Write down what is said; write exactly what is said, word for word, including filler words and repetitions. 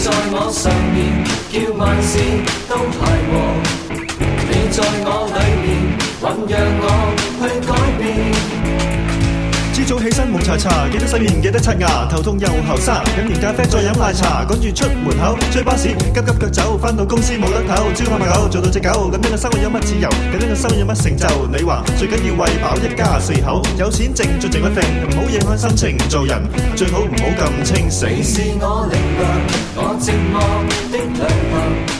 在我上面，叫萬事都諧和。你在我裏面，醞釀我去改變。 朝早起身蒙查查，記得洗面記得刷牙，頭痛又後生，飲完咖啡再飲奶茶，趕住出門口追巴士，急急腳走，返到公司冇得唞，朝九晚九做到隻狗，咁樣嘅生活有乜自由？咁樣嘅生活有乜成就？你話最緊要餵飽一家四口，有錢剩盡剩一揈，唔好影響心情，做人最好唔好咁清醒。 你是我力量，我寂寞的良朋。